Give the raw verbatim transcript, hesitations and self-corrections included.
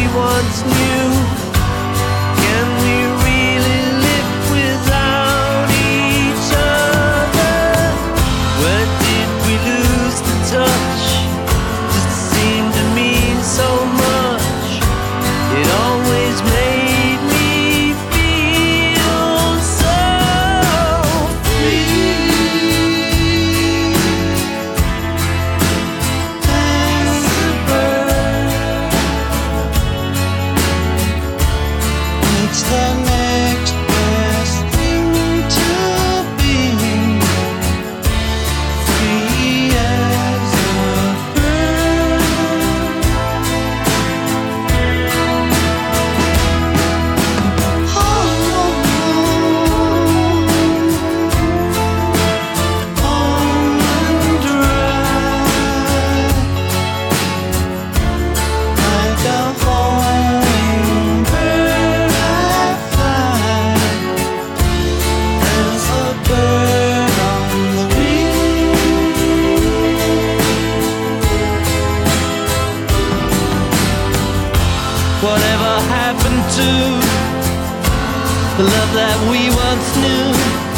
once knew. Can we really live without each other? Where did we lose the touch? Does it seem to mean so much? It always made me feel so free. As a bird needs the next best thing to being free as a bird. Oh, home and dry, like a hummingbird I fly, as a bird on the wing. Whatever happened to the love that we once knew?